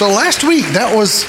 So last week, that was,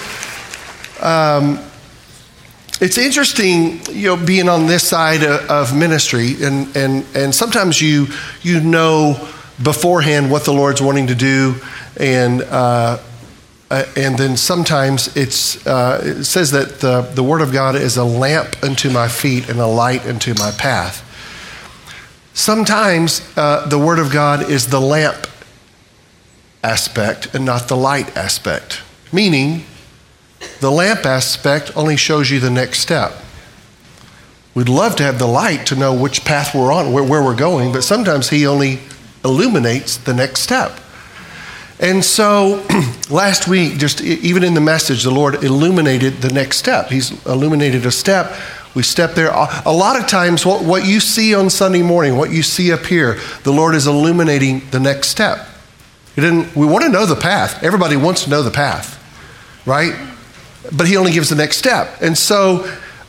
it's interesting, being on this side of ministry, and sometimes you know beforehand what the Lord's wanting to do, and then sometimes it says that the Word of God is a lamp unto my feet and a light unto my path. Sometimes the Word of God is the lamp aspect and not the light aspect. Meaning, the lamp aspect only shows you the next step. We'd love to have the light to know which path we're on, where we're going, but sometimes He only illuminates the next step. And so last week, just even in the message, the Lord illuminated the next step. He's illuminated a step. We step there. A lot of times what you see on Sunday morning, what you see up here, the Lord is illuminating the next step. We want to know the path. Everybody wants to know the path, right? But He only gives the next step. And so,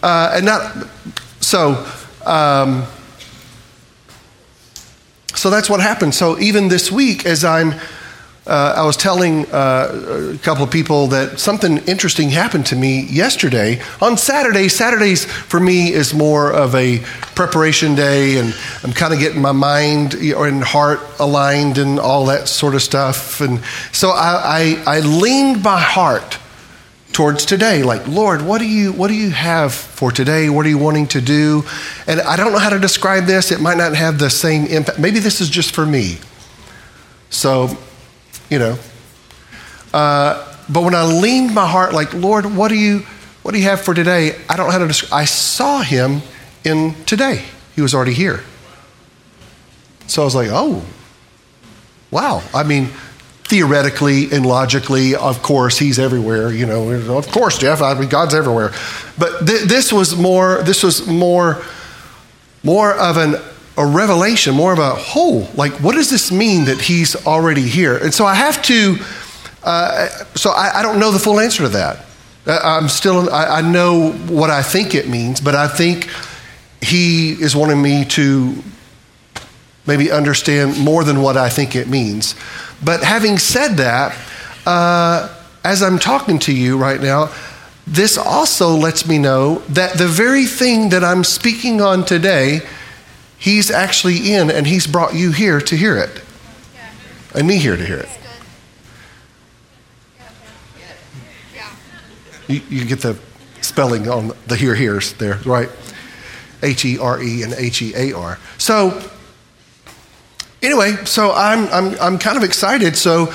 so that's what happened. So even this week, as I was telling a couple of people that something interesting happened to me yesterday. On Saturday, Saturdays for me is more of a preparation day, and I'm kind of getting my mind and heart aligned and all that sort of stuff. And so I leaned my heart towards today, like, Lord, what do you have for today? What are you wanting to do? And I don't know how to describe this. It might not have the same impact. Maybe this is just for me. So, but when I leaned my heart, like, Lord, what do you have for today? I don't know how to describe. I saw Him in today. He was already here. So I was like, oh, wow. I mean, theoretically and logically, of course, He's everywhere. Of course, Jeff. I mean, God's everywhere. But this was more of a revelation, more of a whole. Like, what does this mean that He's already here? And so I have to. So I don't know the full answer to that. I know what I think it means, but I think He is wanting me to maybe understand more than what I think it means. But having said that, as I'm talking to you right now, this also lets me know that the very thing that I'm speaking on today, He's actually in, and He's brought you here to hear it. And me here to hear it. You get the spelling on the here's there, right? H-E-R-E and H-E-A-R. So anyway, so I'm kind of excited. So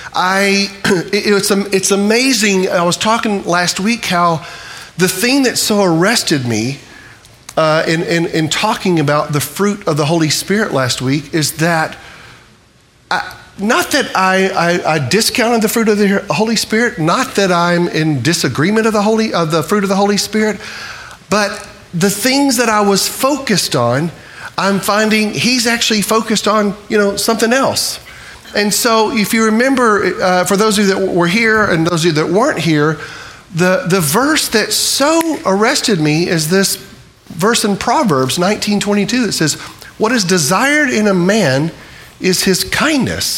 it's amazing. I was talking last week how the thing that so arrested me in talking about the fruit of the Holy Spirit last week is that not that I discounted the fruit of the Holy Spirit, not that I'm in disagreement of the fruit of the Holy Spirit, but the things that I was focused on, I'm finding He's actually focused on, something else. And so if you remember, for those of you that were here and those of you that weren't here, the verse that so arrested me is this verse in Proverbs 19:22 that says, what is desired in a man is his kindness.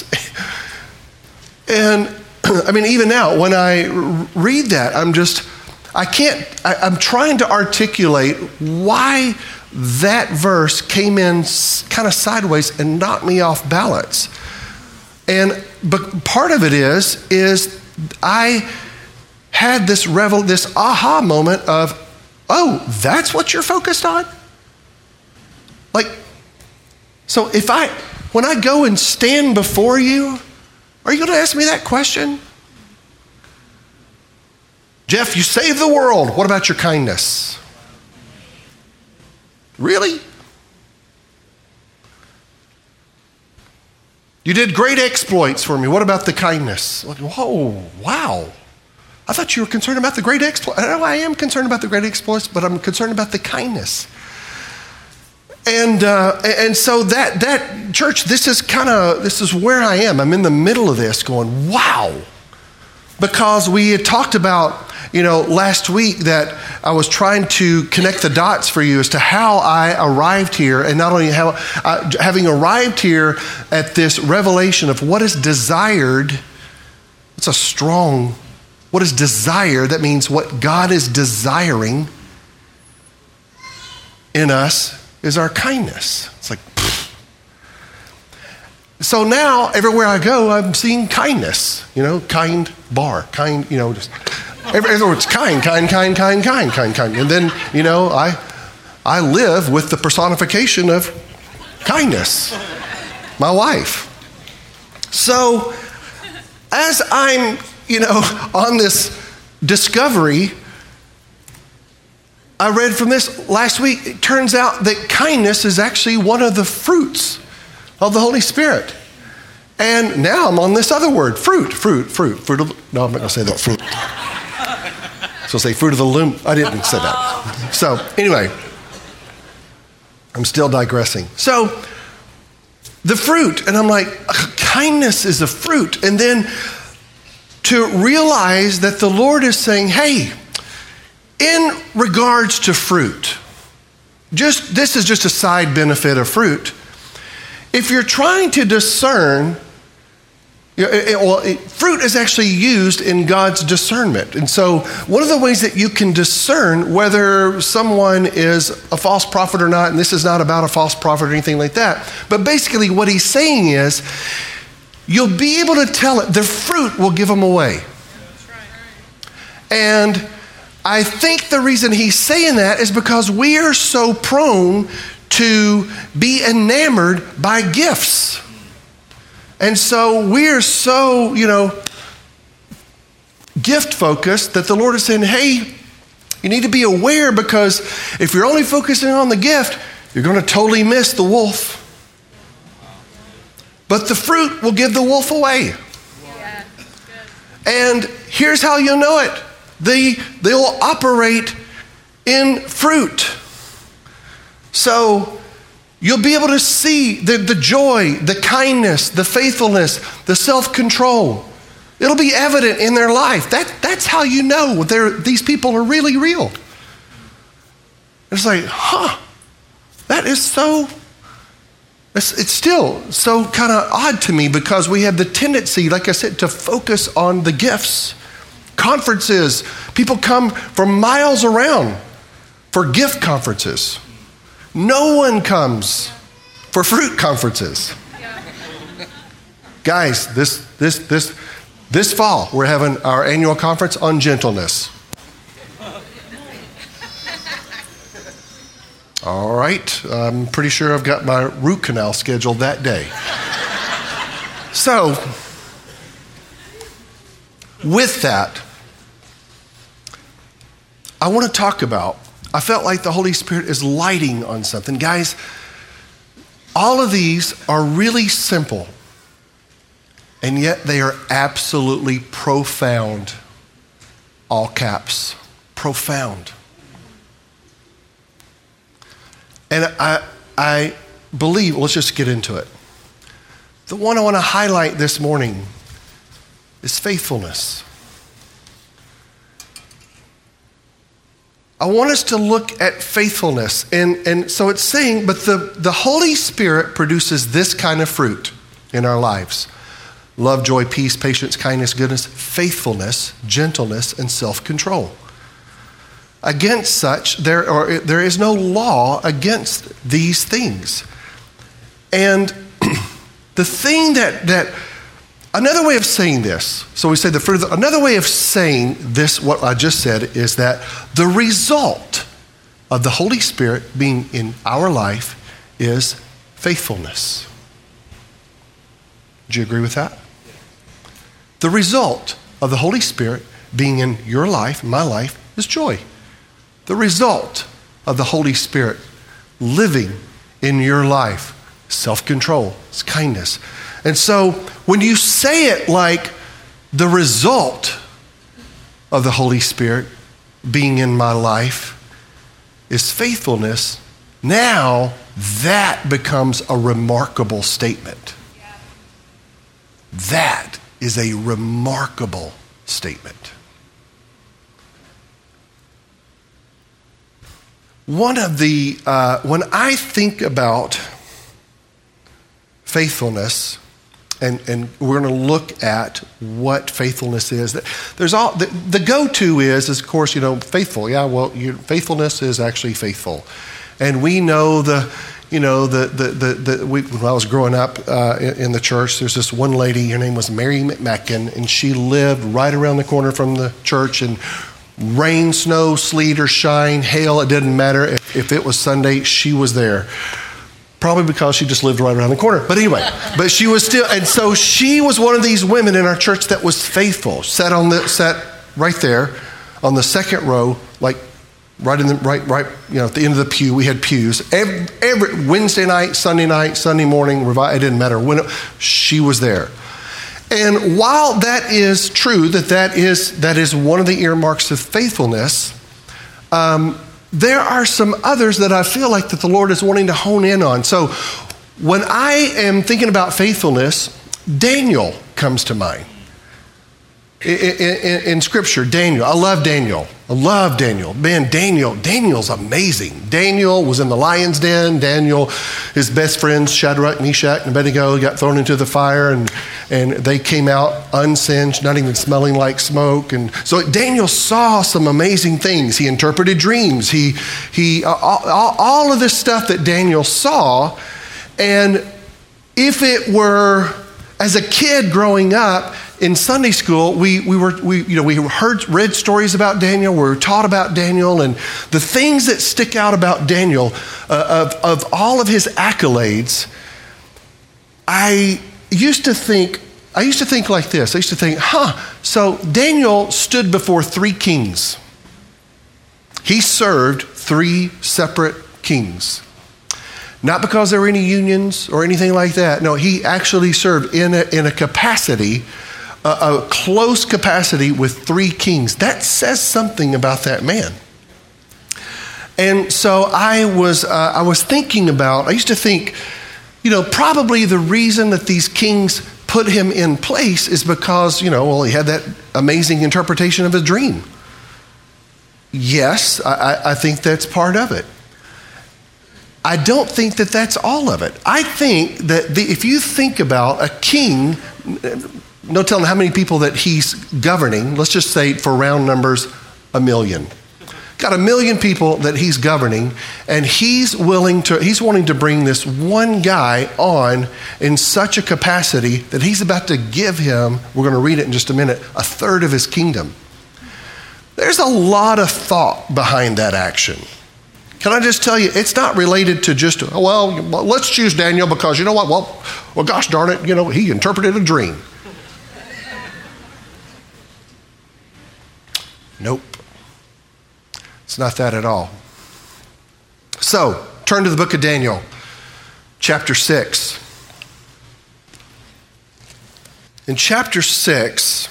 And I mean, even now, when I read that, I'm trying to articulate why that verse came in kind of sideways and knocked me off balance. But part of it is I had this aha moment of, oh, that's what you're focused on? Like, so when I go and stand before you, are you going to ask me that question? Jeff, you saved the world. What about your kindness? Really? You did great exploits for me. What about the kindness? Whoa, wow. I thought you were concerned about the great exploits. I know I am concerned about the great exploits, but I'm concerned about the kindness. And so that church, this is where I am. I'm in the middle of this going, wow. Because we had talked about, last week that I was trying to connect the dots for you as to how I arrived here, and not only how, having arrived here at this revelation of what is desired. It's a strong What is desire? That means what God is desiring in us is our kindness. It's like, pfft. So now everywhere I go, I'm seeing kindness. Kind bar, kind. Just everywhere it's kind. And then I live with the personification of kindness, my wife. So as I'm, on this discovery, I read from this last week, it turns out that kindness is actually one of the fruits of the Holy Spirit. And now I'm on this other word, fruit of, no, I'm not going to say that, fruit. So say fruit of the loom. I didn't say that. So anyway, I'm still digressing. So the fruit, and I'm like, kindness is a fruit. And then to realize that the Lord is saying, hey, in regards to fruit, this is just a side benefit of fruit. If you're trying to discern, fruit is actually used in God's discernment. And so one of the ways that you can discern whether someone is a false prophet or not, and this is not about a false prophet or anything like that, but basically what he's saying is, you'll be able to tell it, the fruit will give them away. And I think the reason he's saying that is because we are so prone to be enamored by gifts. And so we're so, gift focused that the Lord is saying, hey, you need to be aware, because if you're only focusing on the gift, you're going to totally miss the wolf. But the fruit will give the wolf away. Yeah, and here's how you'll know it. They'll operate in fruit. So you'll be able to see the joy, the kindness, the faithfulness, the self-control. It'll be evident in their life. That's how you know these people are really real. It's like, that is so, it's still so kind of odd to me, because we have the tendency, like I said, to focus on the gifts. Conferences, people come from miles around for gift conferences. No one comes for fruit conferences. Yeah. Guys, this fall, we're having our annual conference on gentleness. All right, I'm pretty sure I've got my root canal scheduled that day. So, with that, I want to talk about, I felt like the Holy Spirit is lighting on something. Guys, all of these are really simple, and yet they are absolutely profound. All caps, profound. And I believe, let's just get into it. The one I want to highlight this morning is faithfulness. I want us to look at faithfulness. And so it's saying, but the Holy Spirit produces this kind of fruit in our lives. Love, joy, peace, patience, kindness, goodness, faithfulness, gentleness, and self-control. Against such, there is no law against these things. And the thing that another way of saying this, so we say another way of saying this, what I just said, is that the result of the Holy Spirit being in our life is faithfulness. Do you agree with that? The result of the Holy Spirit being in your life, my life, is joy. The result of the Holy Spirit living in your life, self-control, is kindness. And so when you say it like the result of the Holy Spirit being in my life is faithfulness, now that becomes a remarkable statement. Yeah. That is a remarkable statement. One of the, when I think about faithfulness, And we're going to look at what faithfulness is. There's the go-to is of course, faithful. Yeah, well, faithfulness is actually faithful. And we know when I was growing up in the church, there's this one lady, her name was Mary McMackin, and she lived right around the corner from the church, and rain, snow, sleet, or shine, hail, it didn't matter. If it was Sunday, she was there. Probably because she just lived right around the corner. But anyway, but she was still, and so she was one of these women in our church that was faithful. Sat right there on the second row, like right at the end of the pew. We had pews. Every Wednesday night, Sunday morning, it didn't matter when she was there. And while that is true, that is one of the earmarks of faithfulness, there are some others that I feel like that the Lord is wanting to hone in on. So when I am thinking about faithfulness, Daniel comes to mind. In Scripture, Daniel. I love Daniel. Man, Daniel's amazing. Daniel was in the lion's den. Daniel, his best friends, Shadrach, Meshach, and Abednego, got thrown into the fire, and they came out unsinged, not even smelling like smoke. And so Daniel saw some amazing things. He interpreted dreams. All of this stuff that Daniel saw. And if it were, as a kid growing up, in Sunday school, we read stories about Daniel. We were taught about Daniel, and the things that stick out about Daniel, of all of his accolades, I used to think like this. I used to think, so Daniel stood before 3 kings. He served 3 separate kings. Not because there were any unions or anything like that. No, he actually served in a capacity, a close capacity with 3 kings. That says something about that man. And so I was thinking about, I used to think, probably the reason that these kings put him in place is because, he had that amazing interpretation of a dream. Yes, I think that's part of it. I don't think that that's all of it. I think that if you think about a king, no telling how many people that he's governing, let's just say for round numbers, 1 million. Got 1 million people that he's governing, and he's wanting to bring this one guy on in such a capacity that he's about to give him, we're going to read it in just a minute, 1/3 of his kingdom. There's a lot of thought behind that action. Can I just tell you, it's not related to just, let's choose Daniel because you know what? Well, gosh darn it, he interpreted a dream. Nope. It's not that at all. So, turn to the book of Daniel, chapter 6. In chapter 6,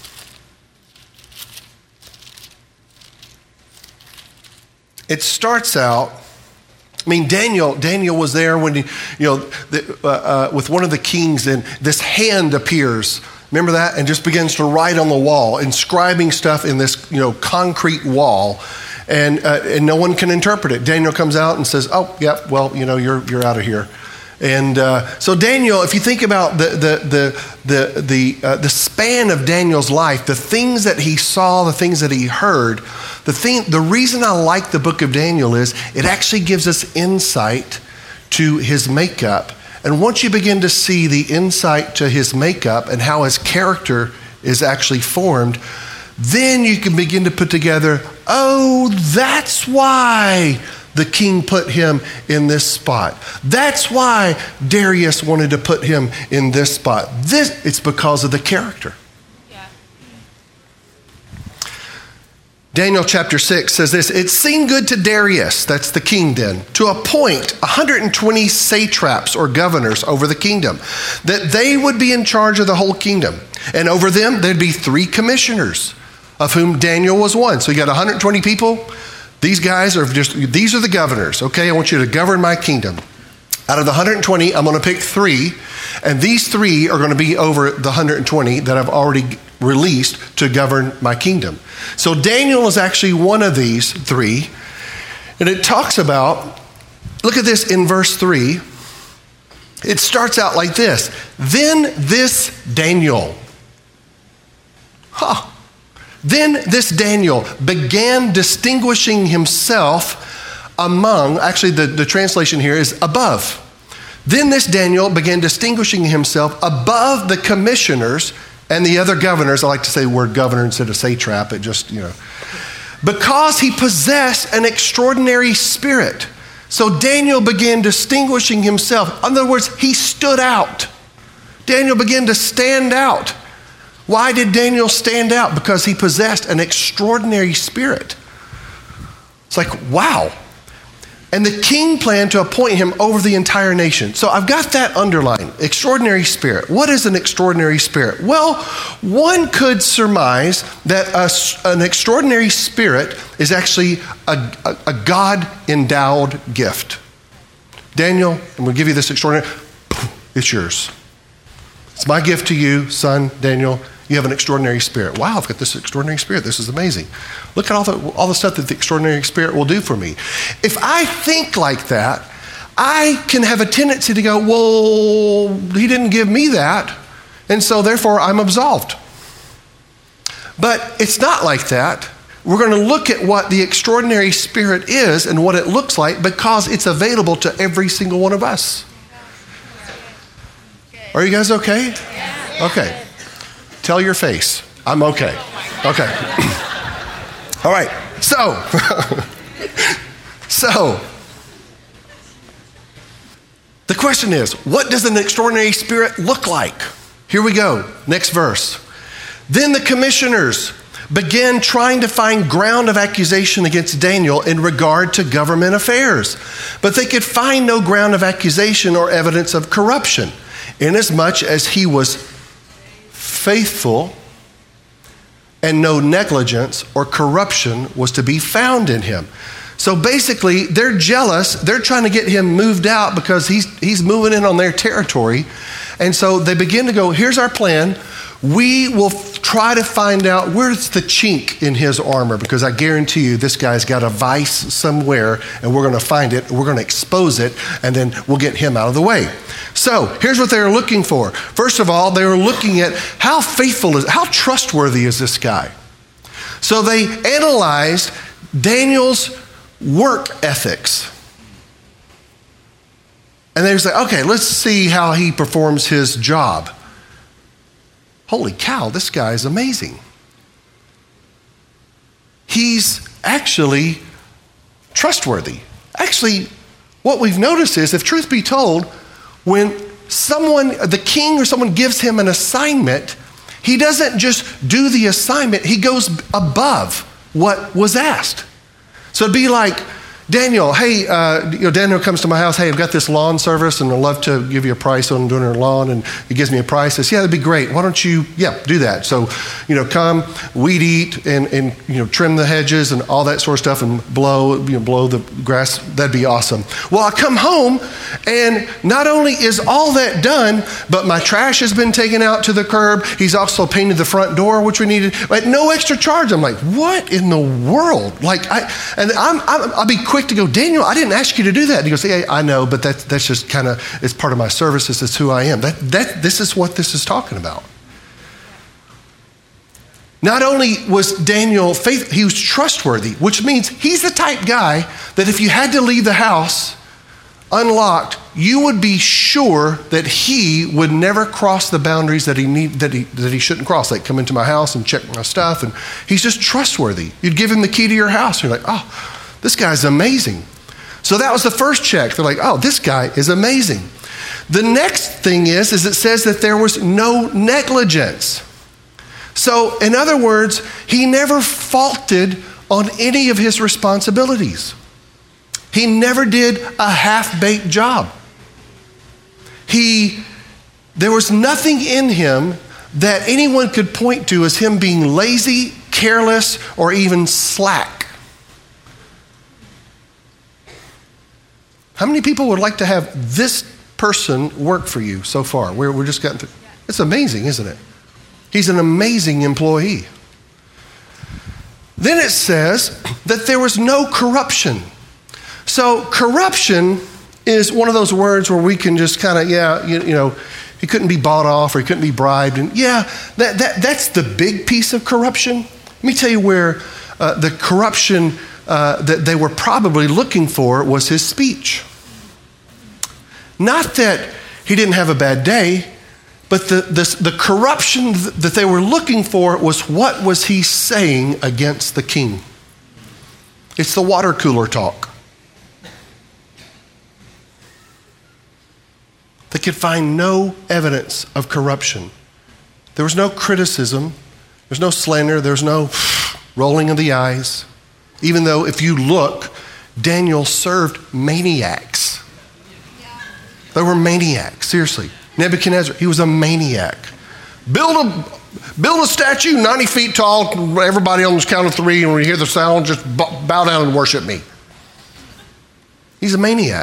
it starts out, Daniel was there when with one of the kings, and this hand appears. Remember that? And just begins to write on the wall, inscribing stuff in this, concrete wall, and no one can interpret it. Daniel comes out and says, "Oh, yeah, well, you're out of here." And so Daniel, if you think about the span of Daniel's life, the things that he saw, the things that he heard, the reason I like the book of Daniel is it actually gives us insight to his makeup. And once you begin to see the insight to his makeup and how his character is actually formed, then you can begin to put together, that's why the king put him in this spot. That's why Darius wanted to put him in this spot. It's because of the character. Yeah. Daniel chapter 6 says this: "It seemed good to Darius," that's the king then, "to appoint 120 satraps or governors over the kingdom, that they would be in charge of the whole kingdom. And over them there'd be 3 commissioners, of whom Daniel was one." So you got 120 people. These guys these are the governors. Okay, I want you to govern my kingdom. Out of the 120, I'm going to pick 3, and these 3 are going to be over the 120 that I've already released to govern my kingdom. So Daniel is actually one of these 3, and it talks about, look at this in verse 3. It starts out like this. Then this Daniel. Then this Daniel began distinguishing himself among, actually the translation here is above. Then this Daniel began distinguishing himself above the commissioners and the other governors. I like to say the word governor instead of satrap. It just, because he possessed an extraordinary spirit. So Daniel began distinguishing himself. In other words, he stood out. Daniel began to stand out. Why did Daniel stand out? Because he possessed an extraordinary spirit. It's like, wow. And the king planned to appoint him over the entire nation. So I've got that underlined. Extraordinary spirit. What is an extraordinary spirit? Well, one could surmise that an extraordinary spirit is actually a God-endowed gift. Daniel, I'm going to give you this extraordinary. It's yours. It's my gift to you, son, Daniel. You have an extraordinary spirit. Wow, I've got this extraordinary spirit. This is amazing. Look at all the stuff that the extraordinary spirit will do for me. If I think like that, I can have a tendency to go, well, he didn't give me that, and so therefore I'm absolved. But it's not like that. We're going to look at what the extraordinary spirit is and what it looks like because it's available to every single one of us. Are you guys okay? Okay. Tell your face. I'm okay. Okay. All right. So, the question is, what does an extraordinary spirit look like? Here we go. Next verse. Then the commissioners began trying to find ground of accusation against Daniel in regard to government affairs, but they could find no ground of accusation or evidence of corruption, inasmuch as he was faithful and no negligence or corruption was to be found in him. So basically, they're jealous. They're trying to get him moved out because he's moving in on their territory. And so they begin to go, here's our plan. We will try to find out where's the chink in his armor, because I guarantee you this guy's got a vice somewhere, and we're going to find it, we're going to expose it, and then we'll get him out of the way. So here's what they were looking for. First of all, they were looking at how trustworthy is this guy? So they analyzed Daniel's work ethics. And they say, okay, let's see how he performs his job. Holy cow, this guy is amazing. He's actually trustworthy. Actually, what we've noticed is, if truth be told, when the king or someone gives him an assignment, he doesn't just do the assignment, he goes above what was asked. So it'd be like, Daniel, hey, Daniel comes to my house, hey, I've got this lawn service and I'd love to give you a price on doing our lawn. And he gives me a price. I says, yeah, that'd be great. Why don't you, do that. So, come, weed eat and trim the hedges and all that sort of stuff and blow the grass. That'd be awesome. Well, I come home and not only is all that done, but my trash has been taken out to the curb. He's also painted the front door, which we needed, at no extra charge. I'm like, what in the world? I'll be quick to go, Daniel, I didn't ask you to do that. And he goes, yeah, I know, but that's just kind of, it's part of my services. It's who I am. This is what this is talking about. Not only was Daniel faithful, he was trustworthy, which means he's the type guy that if you had to leave the house unlocked, you would be sure that he would never cross the boundaries that he shouldn't cross. Like come into my house and check my stuff, and he's just trustworthy. You'd give him the key to your house, and you're like, oh, this guy's amazing. So that was the first check. They're like, oh, this guy is amazing. The next thing is it says that there was no negligence. So in other words, he never faulted on any of his responsibilities. He never did a half-baked job. There was nothing in him that anyone could point to as him being lazy, careless, or even slack. How many people would like to have this person work for you so far? We're just getting through. It's amazing, isn't it? He's an amazing employee. Then it says that there was no corruption. So corruption is one of those words where we can just kind of, he couldn't be bought off or he couldn't be bribed. And that's the big piece of corruption. Let me tell you where the corruption that they were probably looking for was his speech. Not that he didn't have a bad day, but the corruption that they were looking for was what was he saying against the king. It's the water cooler talk. They could find no evidence of corruption. There was no criticism. There's no slander. There's no rolling of the eyes. Even though if you look, Daniel served maniacs. They were maniacs, seriously. Nebuchadnezzar, he was a maniac. Build a statue 90 feet tall, everybody on the count of three, and when you hear the sound, just bow down and worship me. He's a maniac.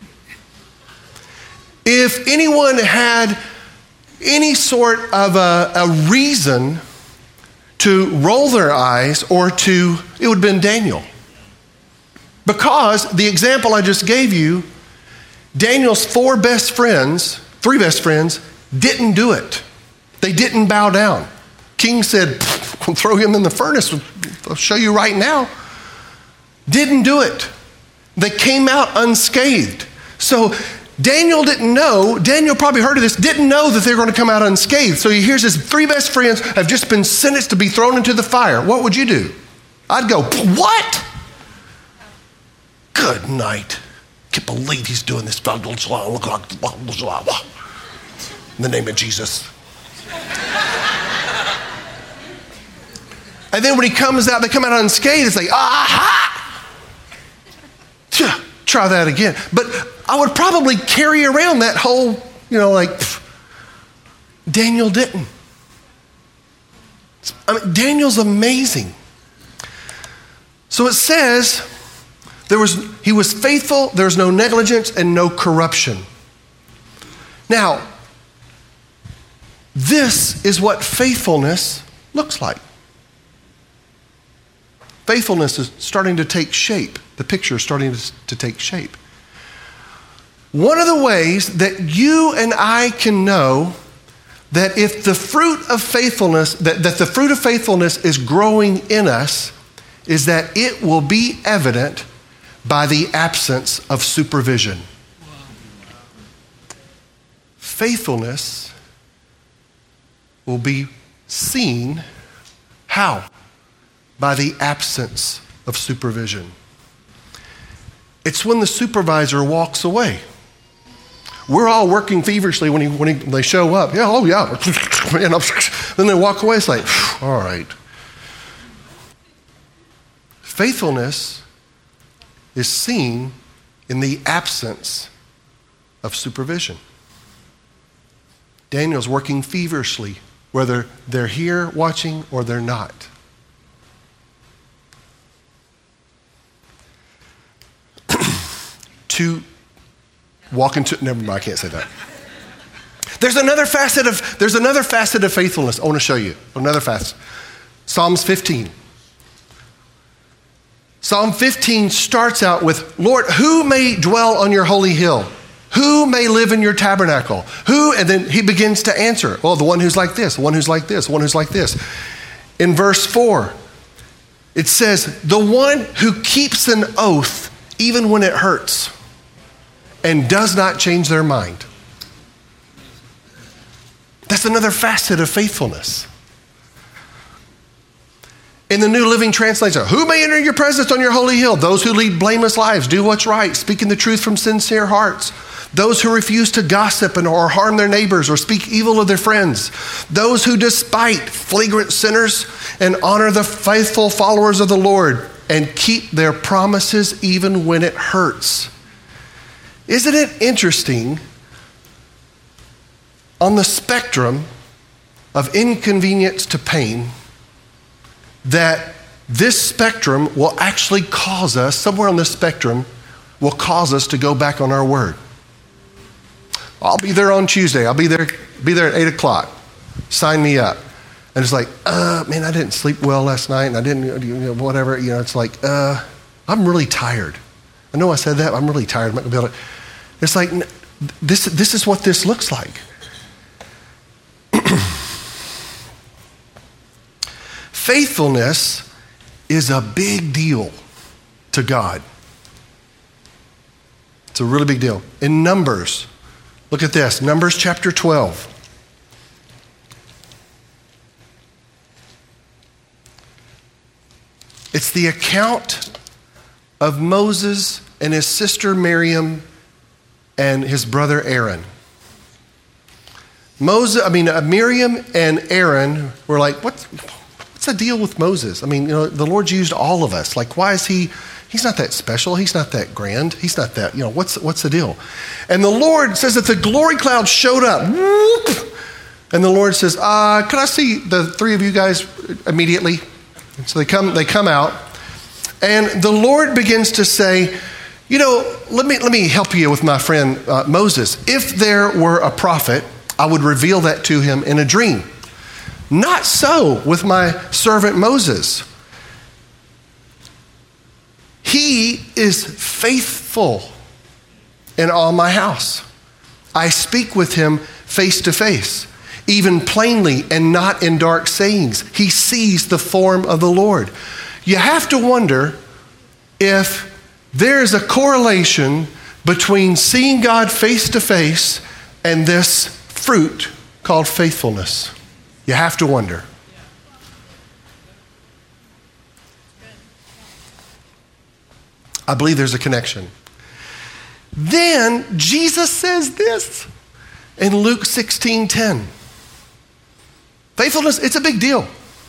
If anyone had any sort of a reason to roll their eyes it would have been Daniel. Because the example I just gave you, Daniel's three best friends, didn't do it. They didn't bow down. King said, I'll throw him in the furnace. I'll show you right now. Didn't do it. They came out unscathed. So Daniel probably heard of this, didn't know that they were going to come out unscathed. So he hears his three best friends have just been sentenced to be thrown into the fire. What would you do? I'd go, what? Good night. Can't believe he's doing this. In the name of Jesus. And then when he comes out, they come out unscathed. It's like, aha! Try that again. But I would probably carry around that whole, Daniel didn't. Daniel's amazing. So it says, he was faithful, there was no negligence and no corruption. Now, this is what faithfulness looks like. Faithfulness is starting to take shape. The picture is starting to take shape. One of the ways that you and I can know that if the fruit of faithfulness, that the fruit of faithfulness is growing in us, is that it will be evident by the absence of supervision. Faithfulness will be seen. How? By the absence of supervision. It's when the supervisor walks away. We're all working feverishly when they show up. Yeah, oh yeah. Then they walk away. It's like, all right. Faithfulness is seen in the absence of supervision. Daniel's working feverishly, whether they're here watching or they're not. To walk into, never mind, I can't say that. There's another facet of faithfulness I want to show you. Another facet. Psalms 15. Psalm 15 starts out with, Lord, who may dwell on your holy hill? Who may live in your tabernacle? Who? And then he begins to answer. Well, the one who's like this, the one who's like this, the one who's like this. In verse 4, it says, the one who keeps an oath even when it hurts and does not change their mind. That's another facet of faithfulness. In the New Living Translation, who may enter your presence on your holy hill? Those who lead blameless lives, do what's right, speaking the truth from sincere hearts. Those who refuse to gossip or harm their neighbors or speak evil of their friends. Those who despite flagrant sinners and honor the faithful followers of the Lord and keep their promises even when it hurts. Isn't it interesting, on the spectrum of inconvenience to pain, that this spectrum will actually cause us, somewhere on this spectrum, will cause us to go back on our word. I'll be there on Tuesday. I'll be there at 8 o'clock. Sign me up. And it's like, man, I didn't sleep well last night, and I didn't, whatever. It's like, I'm really tired. I know I said that, but I'm really tired. I'm not going to be able to. It's like, this is what this looks like. Faithfulness is a big deal to God. It's a really big deal. In Numbers, look at this, Numbers chapter 12. It's the account of Moses and his sister Miriam and his brother Aaron. Miriam and Aaron were like, what's the deal with Moses? The Lord's used all of us. Like, why is he's not that special. He's not that grand. He's not that, what's the deal? And the Lord says that the glory cloud showed up. Whoop! And the Lord says, can I see the three of you guys immediately? And so they come out. And the Lord begins to say, let me help you with my friend Moses. If there were a prophet, I would reveal that to him in a dream. Not so with my servant Moses. He is faithful in all my house. I speak with him face to face, even plainly and not in dark sayings. He sees the form of the Lord. You have to wonder if there is a correlation between seeing God face to face and this fruit called faithfulness. You have to wonder. I believe there's a connection. Then Jesus says this in Luke 16:10. Faithfulness, it's a big deal.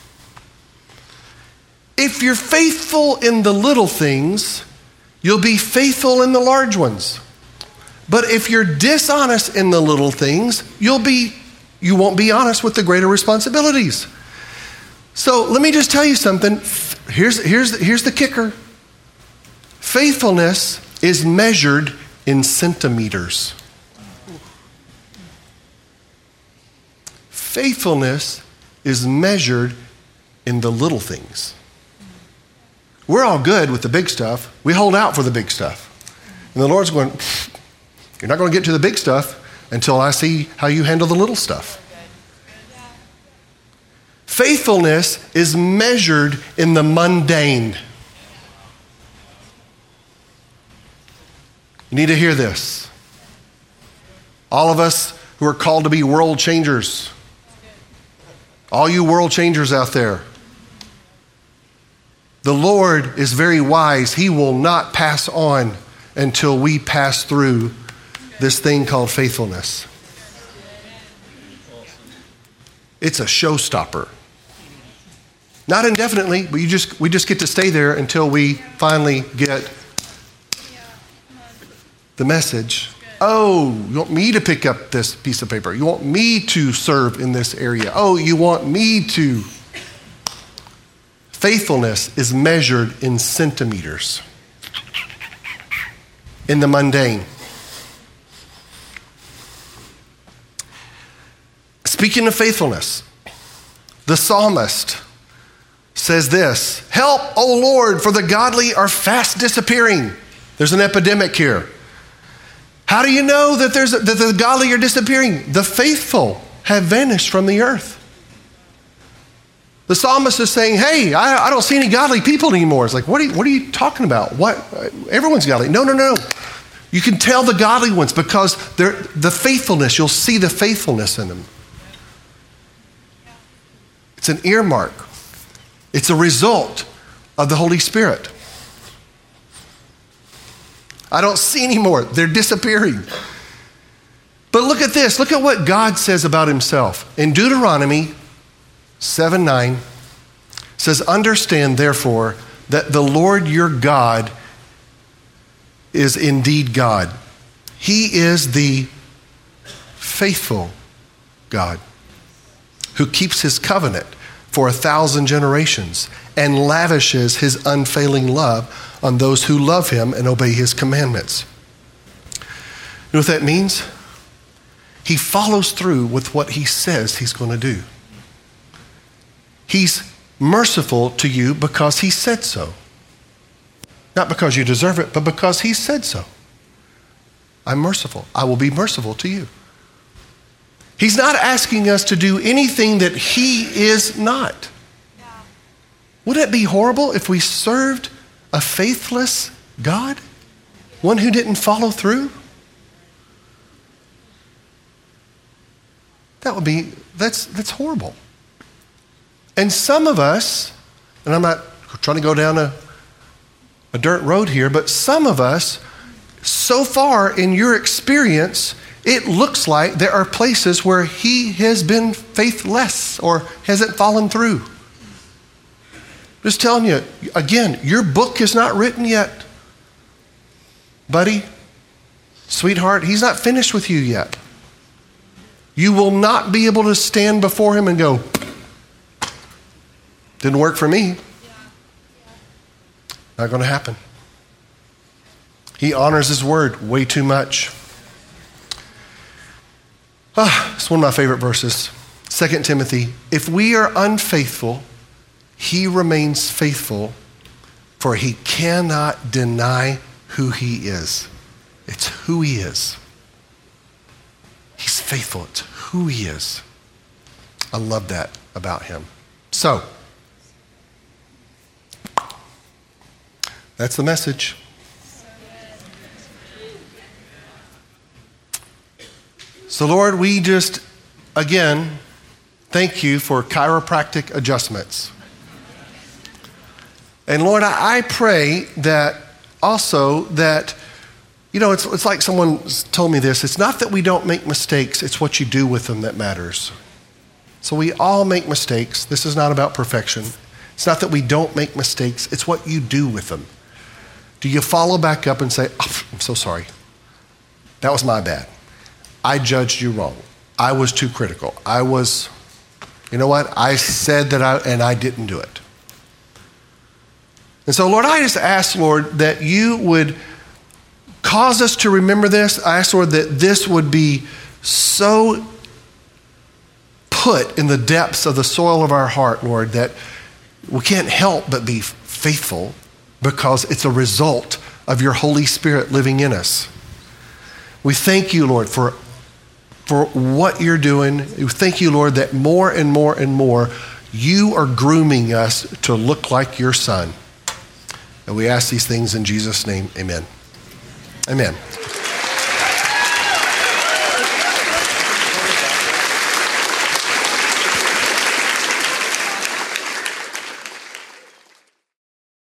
If you're faithful in the little things, you'll be faithful in the large ones. But if you're dishonest in the little things, you won't be honest with the greater responsibilities. So let me just tell you something. Here's the kicker. Faithfulness is measured in centimeters. Faithfulness is measured in the little things. We're all good with the big stuff. We hold out for the big stuff. And the Lord's going, you're not going to get to the big stuff until I see how you handle the little stuff. Faithfulness is measured in the mundane. You need to hear this. All of us who are called to be world changers, all you world changers out there, the Lord is very wise. He will not pass on until we pass through this thing called faithfulness. It's a showstopper. Not indefinitely, but we just get to stay there until we finally get the message. Oh, you want me to pick up this piece of paper? You want me to serve in this area? Oh, you want me to? Faithfulness is measured in centimeters, in the mundane. Speaking of faithfulness, the psalmist says this, "Help, O Lord, for the godly are fast disappearing." There's an epidemic here. How do you know that the godly are disappearing? The faithful have vanished from the earth. The psalmist is saying, hey, I don't see any godly people anymore. It's like, what are you talking about? What? Everyone's godly. No. You can tell the godly ones because they're the faithfulness. You'll see the faithfulness in them. It's an earmark. It's a result of the Holy Spirit. I don't see anymore. They're disappearing. But look at this. Look at what God says about himself. In Deuteronomy 7:9 says, "Understand therefore that the Lord your God is indeed God. He is the faithful God who keeps his covenant for 1,000 generations and lavishes his unfailing love on those who love him and obey his commandments." You know what that means? He follows through with what he says he's going to do. He's merciful to you because he said so. Not because you deserve it, but because he said so. I'm merciful. I will be merciful to you. He's not asking us to do anything that he is not. Yeah. Wouldn't it be horrible if we served a faithless God? One who didn't follow through? That's horrible. And some of us, and I'm not trying to go down a dirt road here, but some of us, so far in your experience, it looks like there are places where he has been faithless or hasn't fallen through. Just telling you, again, your book is not written yet. Buddy, sweetheart, he's not finished with you yet. You will not be able to stand before him and go, didn't work for me. Not going to happen. He honors his word way too much. It's one of my favorite verses. 2 Timothy, if we are unfaithful, he remains faithful, for he cannot deny who he is. It's who he is. He's faithful. It's who he is. I love that about him. So, that's the message. So, Lord, we just, again, thank you for chiropractic adjustments. And Lord, I pray that also that, you know, it's like someone told me this. It's not that we don't make mistakes. It's what you do with them that matters. So we all make mistakes. This is not about perfection. It's not that we don't make mistakes. It's what you do with them. Do you follow back up and say, oh, I'm so sorry. That was my bad. I judged you wrong. I was too critical. You know what? I said that I didn't do it. And so, Lord, I just ask, Lord, that you would cause us to remember this. I ask, Lord, that this would be so put in the depths of the soil of our heart, Lord, that we can't help but be faithful because it's a result of your Holy Spirit living in us. We thank you, Lord, for what you're doing. We thank you, Lord, that more and more and more you are grooming us to look like your Son. And we ask these things in Jesus' name, amen. Amen.